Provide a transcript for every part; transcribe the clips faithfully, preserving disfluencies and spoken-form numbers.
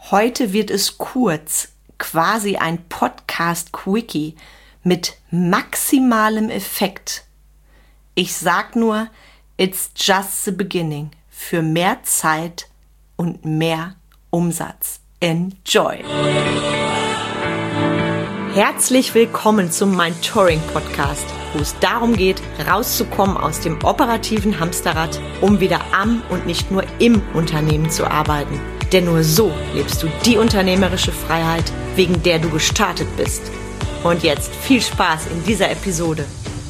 Heute wird es kurz, quasi ein Podcast-Quickie mit maximalem Effekt. Ich sag nur, it's just the beginning für mehr Zeit und mehr Umsatz. Enjoy! Herzlich willkommen zum Mentoring Podcast, wo es darum geht, rauszukommen aus dem operativen Hamsterrad, um wieder am und nicht nur im Unternehmen zu arbeiten. Denn nur so lebst du die unternehmerische Freiheit, wegen der du gestartet bist. Und jetzt viel Spaß in dieser Episode.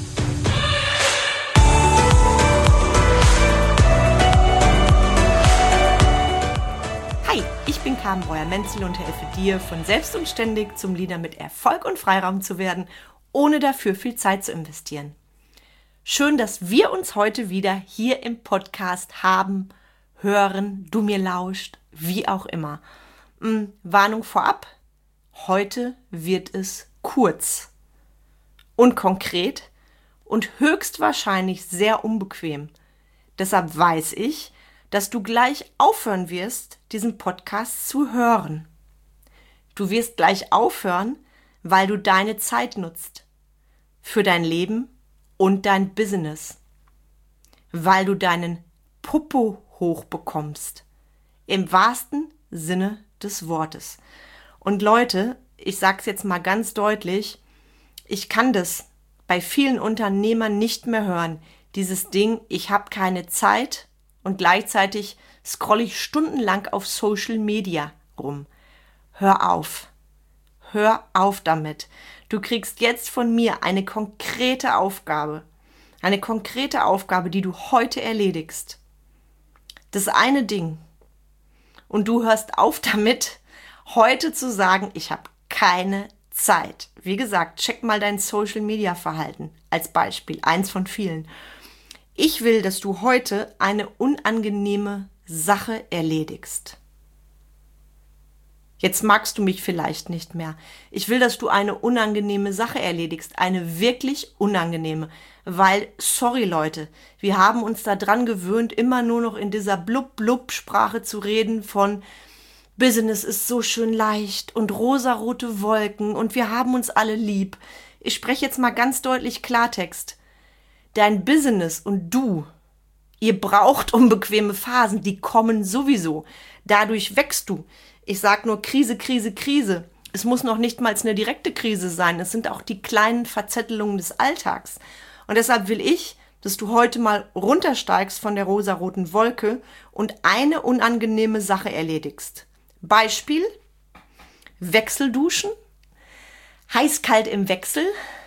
Hi, ich bin Carmen Breuer-Menzel und helfe dir, von selbst und ständig zum Leader mit Erfolg und Freiraum zu werden, ohne dafür viel Zeit zu investieren. Schön, dass wir uns heute wieder hier im Podcast haben, hören, du mir lauscht, wie auch immer. Hm, Warnung vorab, heute wird es kurz und konkret und höchstwahrscheinlich sehr unbequem. Deshalb weiß ich, dass du gleich aufhören wirst, diesen Podcast zu hören. Du wirst gleich aufhören, weil du deine Zeit nutzt für dein Leben und dein Business, weil du deinen Popo hochbekommst, im wahrsten Sinne des Wortes. Und Leute, ich sag's jetzt mal ganz deutlich, ich kann das bei vielen Unternehmern nicht mehr hören, dieses Ding, ich habe keine Zeit und gleichzeitig scrolle ich stundenlang auf Social Media rum. Hör auf, hör auf damit. Du kriegst jetzt von mir eine konkrete Aufgabe, eine konkrete Aufgabe, die du heute erledigst. Das eine Ding. Und du hörst auf damit, heute zu sagen, ich habe keine Zeit. Wie gesagt, check mal dein Social-Media-Verhalten als Beispiel, eins von vielen. Ich will, dass du heute eine unangenehme Sache erledigst. Jetzt magst du mich vielleicht nicht mehr. Ich will, dass du eine unangenehme Sache erledigst, eine wirklich unangenehme. Weil, sorry Leute, wir haben uns daran gewöhnt, immer nur noch in dieser Blub-Blub-Sprache zu reden von Business ist so schön leicht und rosarote Wolken und wir haben uns alle lieb. Ich spreche jetzt mal ganz deutlich Klartext. Dein Business und du, ihr braucht unbequeme Phasen, die kommen sowieso. Dadurch wächst du. Ich sag nur Krise, Krise, Krise. Es muss noch nicht mal eine direkte Krise sein. Es sind auch die kleinen Verzettelungen des Alltags. Und deshalb will ich, dass du heute mal runtersteigst von der rosaroten Wolke und eine unangenehme Sache erledigst. Beispiel, Wechselduschen, heiß-kalt im Wechsel,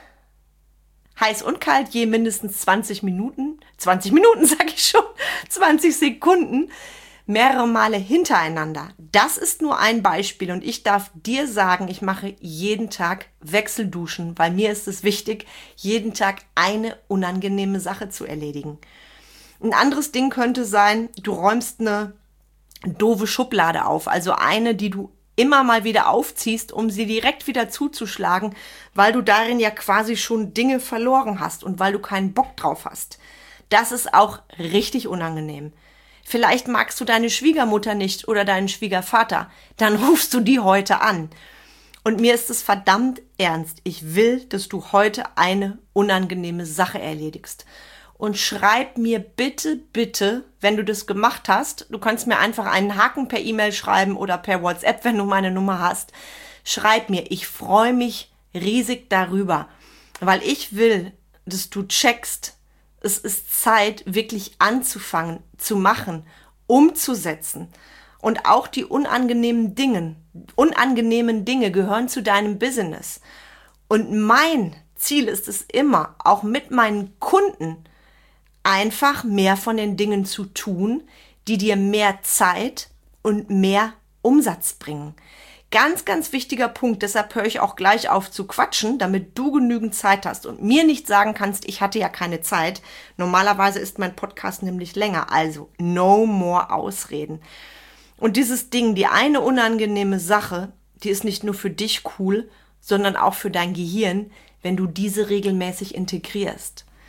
heiß und kalt je mindestens zwanzig Minuten, zwanzig Minuten sag ich schon, zwanzig Sekunden, mehrere Male hintereinander. Das ist nur ein Beispiel und ich darf dir sagen, ich mache jeden Tag Wechselduschen, weil mir ist es wichtig, jeden Tag eine unangenehme Sache zu erledigen. Ein anderes Ding könnte sein, du räumst eine doofe Schublade auf, also eine, die du immer mal wieder aufziehst, um sie direkt wieder zuzuschlagen, weil du darin ja quasi schon Dinge verloren hast und weil du keinen Bock drauf hast. Das ist auch richtig unangenehm. Vielleicht magst du deine Schwiegermutter nicht oder deinen Schwiegervater, dann rufst du die heute an. Und mir ist es verdammt ernst. Ich will, dass du heute eine unangenehme Sache erledigst. Und schreib mir bitte, bitte, wenn du das gemacht hast, du kannst mir einfach einen Haken per E-Mail schreiben oder per WhatsApp, wenn du meine Nummer hast. Schreib mir, ich freue mich riesig darüber, weil ich will, dass du checkst, es ist Zeit, wirklich anzufangen, zu machen, umzusetzen. Und auch die unangenehmen Dinge, unangenehmen Dinge gehören zu deinem Business. Und mein Ziel ist es immer, auch mit meinen Kunden, einfach mehr von den Dingen zu tun, die dir mehr Zeit und mehr Umsatz bringen. Ganz, ganz wichtiger Punkt, deshalb höre ich auch gleich auf zu quatschen, damit du genügend Zeit hast und mir nicht sagen kannst, ich hatte ja keine Zeit. Normalerweise ist mein Podcast nämlich länger, also no more Ausreden. Und dieses Ding, die eine unangenehme Sache, die ist nicht nur für dich cool, sondern auch für dein Gehirn, wenn du diese regelmäßig integrierst.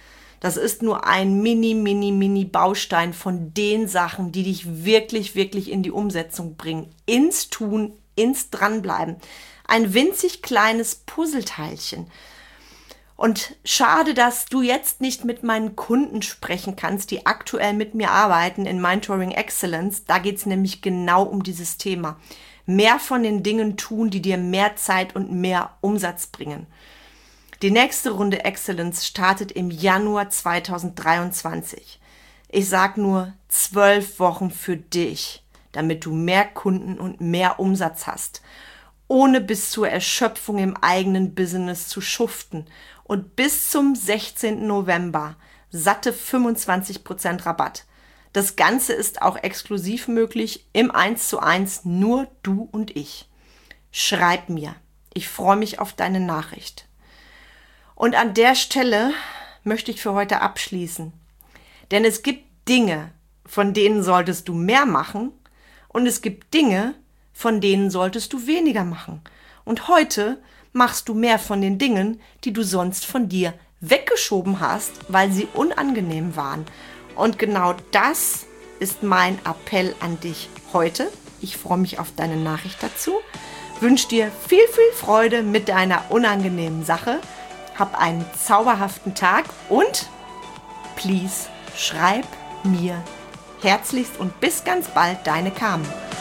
Das ist nur ein mini, mini, mini Baustein von den Sachen, die dich wirklich, wirklich in die Umsetzung bringen. Ins Tun, ins Dranbleiben. Ein winzig kleines Puzzleteilchen. Und schade, dass du jetzt nicht mit meinen Kunden sprechen kannst, die aktuell mit mir arbeiten in Mentoring Excellence. Da geht es nämlich genau um dieses Thema. Mehr von den Dingen tun, die dir mehr Zeit und mehr Umsatz bringen. Die nächste Runde Excellence startet im Januar zweitausenddreiundzwanzig. Ich sag nur zwölf Wochen für dich, damit du mehr Kunden und mehr Umsatz hast, ohne bis zur Erschöpfung im eigenen Business zu schuften und bis zum sechzehnten November satte fünfundzwanzig Prozent Rabatt. Das Ganze ist auch exklusiv möglich im eins zu eins, nur du und ich. Schreib mir, ich freue mich auf deine Nachricht. Und an der Stelle möchte ich für heute abschließen. Denn es gibt Dinge, von denen solltest du mehr machen und es gibt Dinge, von denen solltest du weniger machen. Und heute machst du mehr von den Dingen, die du sonst von dir weggeschoben hast, weil sie unangenehm waren. Und genau das ist mein Appell an dich heute. Ich freue mich auf deine Nachricht dazu. Wünsche dir viel, viel Freude mit deiner unangenehmen Sache. Hab einen zauberhaften Tag und please schreib mir herzlichst und bis ganz bald, deine Carmen.